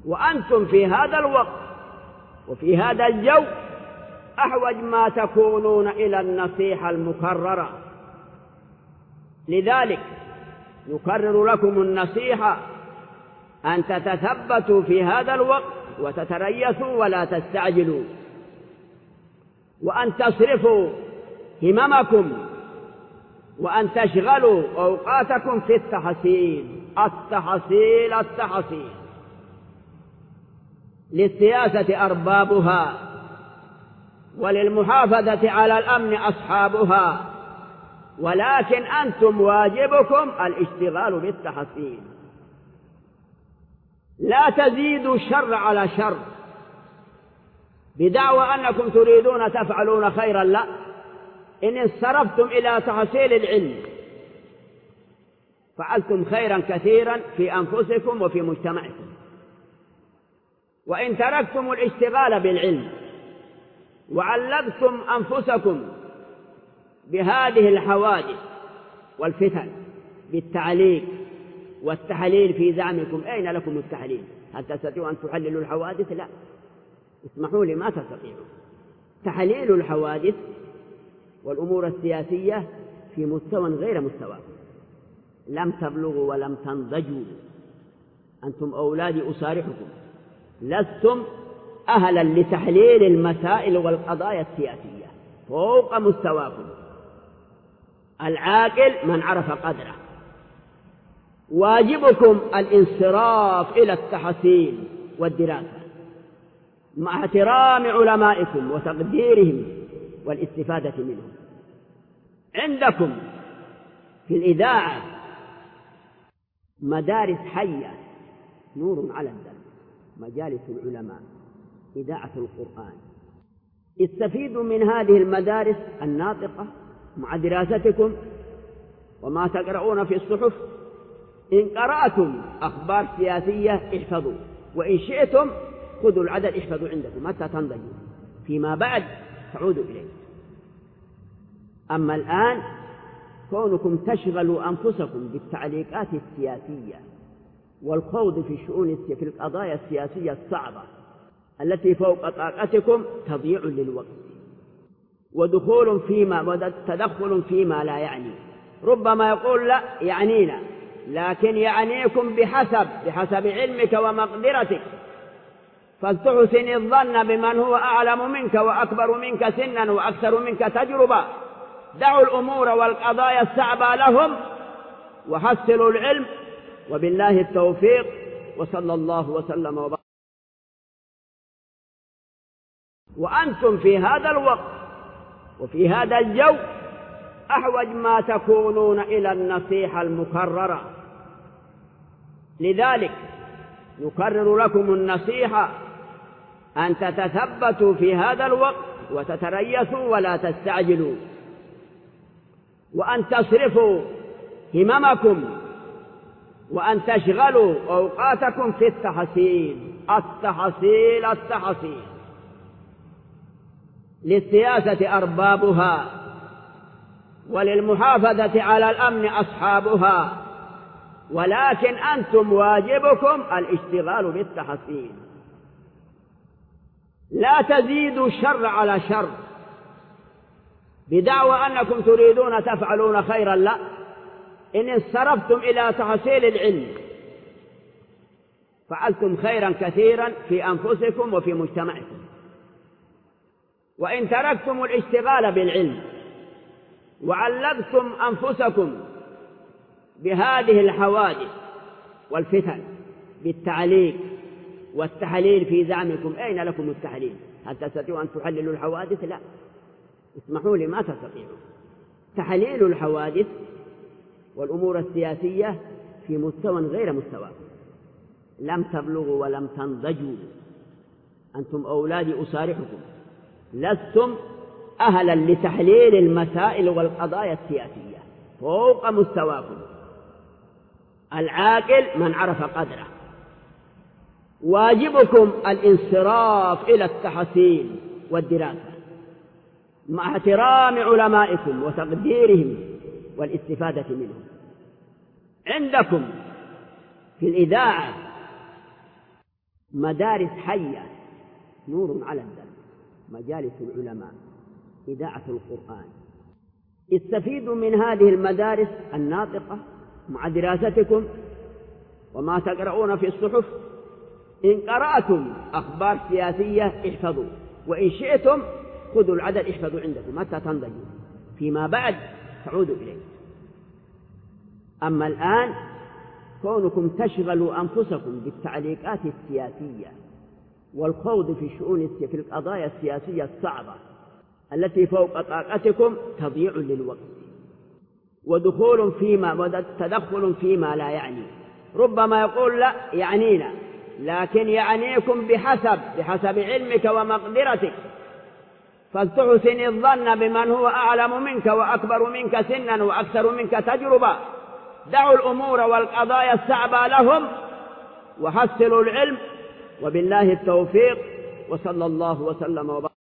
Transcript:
وأنتم في هذا الوقت وفي هذا الجو أحوج ما تكونون إلى النصيحة المكررة. لذلك نكرر لكم النصيحة أن تتثبتوا في هذا الوقت وتتريثوا ولا تستعجلوا، وأن تصرفوا هممكم وأن تشغلوا أوقاتكم في التحصيل. للسياسة أربابها وللمحافظة على الأمن أصحابها، ولكن أنتم واجبكم الاشتغال بالتحصيل. لا تزيدوا الشر على شر بدعوى أنكم تريدون تفعلون خيرا، لا، إن انصرفتم إلى تحصيل العلم فعلتم خيرا كثيرا في أنفسكم وفي مجتمعكم. وإن تركتم الاشتغال بالعلم وعلقتم أنفسكم بهذه الحوادث والفتن بالتعليق والتحليل في زعمكم، أين لكم التحليل؟ هل تستطيعوا أن تحللوا الحوادث؟ لا، اسمحوا لي، ما تستطيعوا. تحليل الحوادث والأمور السياسية في مستوى غير مستواكم، لم تبلغوا ولم تنضجوا، أنتم أولاد أصارحكم، لستم أهلا لتحليل المسائل والقضايا السياسية فوق مستواكم. العاقل من عرف قدره. واجبكم الانصراف إلى التحصيل والدراسة مع احترام علمائكم وتقديرهم والاستفادة منهم. عندكم في الإذاعة مدارس حية نور على الدرب، مجالس العلماء، إذاعة القرآن. استفيدوا من هذه المدارس الناطقة مع دراستكم وما تقرؤون في الصحف. إن قرأتم أخبار سياسية احفظوا، وإن شئتم خذوا العدد احفظوا عندكم حتى تنضجوا، فيما بعد تعودوا إليه. أما الآن كونكم تشغلوا أنفسكم بالتعليقات السياسية والخوض في القضايا السياسية الصعبة التي فوق طاقتكم تضييع للوقت وتدخل فيما لا يعني. ربما يقول لا يعنينا، لكن يعنيكم بحسب علمك ومقدرتك، فلتحسن الظن بمن هو أعلم منك وأكبر منك سنا وأكثر منك تجربة. دعوا الأمور والقضايا الصعبة لهم وحصلوا العلم، وبالله التوفيق، وصلى الله وسلم وبارك. وأنتم في هذا الوقت وفي هذا الجو أحوج ما تكونون إلى النصيحة المكررة. لذلك نكرر لكم النصيحة أن تتثبتوا في هذا الوقت وتتريثوا ولا تستعجلوا، وأن تصرفوا هممكم وأن تشغلوا أوقاتكم في التحصيل. للسياسة أربابها وللمحافظة على الأمن أصحابها، ولكن أنتم واجبكم الاشتغال بالتحصيل. لا تزيدوا الشر على شر بدعوى أنكم تريدون تفعلون خيرا، لا، إن انصرفتم إلى تحصيل العلم فعلتم خيرا كثيرا في أنفسكم وفي مجتمعكم. وإن تركتم الاشتغال بالعلم وعلقتم أنفسكم بهذه الحوادث والفتن بالتعليق والتحليل في زعمكم، أين لكم التحليل؟ هل تستطيعوا أن تحللوا الحوادث؟ لا، اسمحوا لي، ما تستطيعوا. تحليل الحوادث والأمور السياسية في مستوى غير مستواكم، لم تبلغوا ولم تنضجوا، أنتم أولاد أصارحكم، لستم أهلا لتحليل المسائل والقضايا السياسية فوق مستواكم. العاقل من عرف قدره. واجبكم الانصراف إلى التحصيل والدراسة مع احترام علمائكم وتقديرهم والاستفادة منهم. عندكم في الإذاعة مدارس حية نور على الدرب، مجالس العلماء، إذاعة القرآن. استفيدوا من هذه المدارس الناطقة مع دراستكم وما تقرؤون في الصحف. إن قرأتم أخبار سياسية احفظوا، وإن شئتم خذوا العدد احفظوا عندكم حتى تنضجوا، فيما بعد تعودوا إليه. أما الآن كونكم تشغلوا أنفسكم بالتعليقات السياسية والخوض في القضايا السياسية الصعبة التي فوق طاقتكم تضييع للوقت وتدخل فيما لا يعني. ربما يقول لا يعنينا، لكن يعنيكم بحسب علمك ومقدرتك، فلتحسن الظن بمن هو أعلم منك وأكبر منك سنا وأكثر منك تجربة. دعوا الأمور والقضايا الصعبة لهم وحصلوا العلم، وبالله التوفيق، وصلى الله وسلم وبارك.